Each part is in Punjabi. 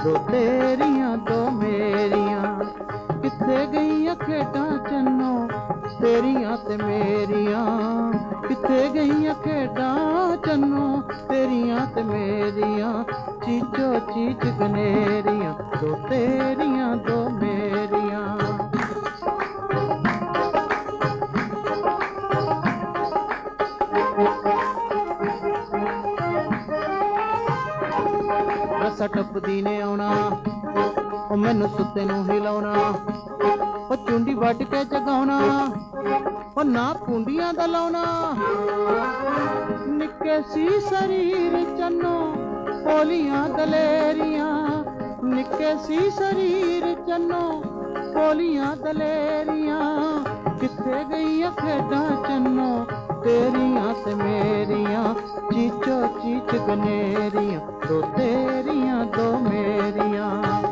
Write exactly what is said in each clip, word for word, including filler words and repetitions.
ਦੋ ਤੇਰੀਆਂ ਦੋ ਮੇਰੀਆਂ। ਕਿੱਥੇ ਗਈਆਂ ਖੇਡਾਂ ਚੰਨੋ ਤੇਰੀਆਂ ਤੇ ਮੇਰੀਆਂ, ਕਿੱਥੇ ਗਈਆਂ ਖੇਡਾਂ ਚੰਨੋ ਤੇਰੀਆਂ ਤੇ ਮੇਰੀਆਂ। ਚੀਚੋ ਚੀਚ ਗਨੇਰੀਆਂ ਦੋ ਤੇਰੀਆਂ ਦੋ ਮੇਰੀਆਂ। ਰਸਾ ਟੱਪਦੀ ਨੇ ਆਉਣਾ ਉਹ ਮੈਨੂੰ ਸੁੱਤੇ ਨੂੰ ਹਿਲਾਉਣਾ, ਉਹ ਚੁੰਡੀ ਵੱਢ ਕੇ ਜਗਾਉਣਾ ਉਹ ਨਾ ਪੁੰਡੀਆਂ ਦਾ ਲਾਉਣਾ। ਨਿੱਕੇ ਸੀ ਸਰੀਰ ਚੰਨੋ ਪੋਲੀਆਂ ਦਲੇਰੀਆਂ, ਨਿੱਕੇ ਸੀ ਸਰੀਰ ਚੰਨੋ ਪੋਲੀਆਂ ਦਲੇਰੀਆਂ। ਕਿੱਥੇ ਗਈਆਂ ਖੇਡਾਂ ਚੰਨੋ ਤੇਰੀਆਂ ਤੇ ਮੇਰੀਆਂ। ਚੀਚੋ ਚੀਚ ਗਨੇਰੀਆਂ ਦੋ ਤੇਰੀਆਂ ਦੋ ਮੇਰੀਆਂ।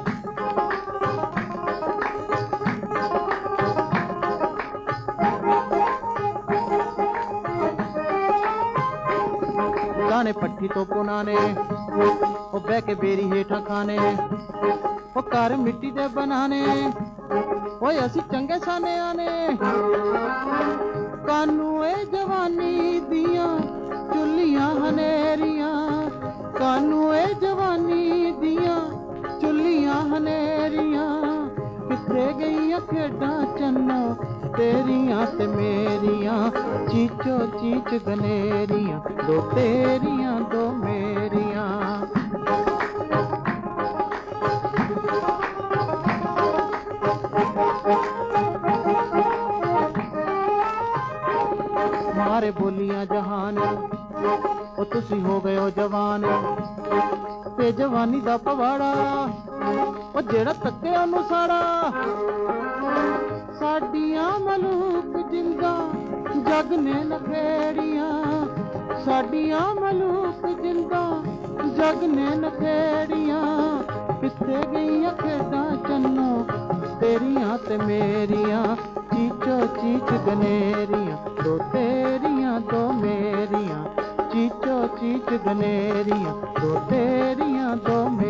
ਦਾਣੇ ਪੱਠੀ ਤੋਂ ਪੁਨਾਨੇ ਉਹ ਬਹਿ ਕੇ ਬੇਰੀ ਹੇਠਾਂ ਖਾਣੇ, ਉਹ ਘਰ ਮਿੱਟੀ ਦੇ ਬਣਾਣੇ ਓਏ ਅਸੀਂ ਚੰਗੇ ਸਾਨਿਆਂ ਨੇ। ਕਾਨੂੰ ਏ ਜਵਾਨੀ ਦੀਆਂ ਚੁੱਲੀਆਂ ਹਨੇਰੀਆਂ, ਕਾਨੂੰ ਏ ਜਵਾਨੀ ਦੀਆਂ ਚੁੱਲੀਆਂ ਹਨੇਰੀਆਂ। ਕਿੱਥੇ ਗਈਆਂ ਖੇਡਾਂ ਚੰਨੋ ਤੇਰੀਆਂ ਤੇ ਮੇਰੀਆਂ। ਚੀਚੋ ਚੀਚ ਗਨੇਰੀਆਂ ਦੋ ਤੇਰੀਆਂ ਦੋ ਮੇਰੀਆਂ। ਮਾਰੇ ਬੋਲੀਆਂ ਜਹਾਨ ਉਹ ਤੁਸੀਂ ਹੋ ਗਏ ਹੋ ਜਵਾਨ, ਤੇ ਜਵਾਨੀ ਦਾ ਪਵਾੜਾ ਉਹ ਜਿਹੜਾ ਤੱਕੇ ਉਹਨੂੰ ਸਾੜਾ। ਸਾਡੀਆਂ ਮਲੂਕ ਜਿੰਦਾਂ ਜੱਗ ਨੇ ਨਖੇੜੀਆਂ, ਸਾਡੀਆਂ ਮਲੂਕ ਜਿੰਦਾਂ ਜੱਗ ਨੇ ਨਖੇੜੀਆਂ। ਕਿੱਥੇ ਗਈਆਂ ਖੇਡਾਂ ਚੰਨੋ ਤੇਰੀਆਂ ਤੇ ਮੇਰੀਆਂ। ਚੀਚੋ ਚੀਚ ਗਨੇਰੀਆਂ ਦੋ ਤੇਰੀਆਂ ਦੋ ਮੇਰੀਆਂ। ਚੀਚੋ ਚੀਚ ਗਨੇਰੀਆਂ ਦੋ ਤੇਰੀਆਂ ਦੋ ਮੇਰੀਆਂ।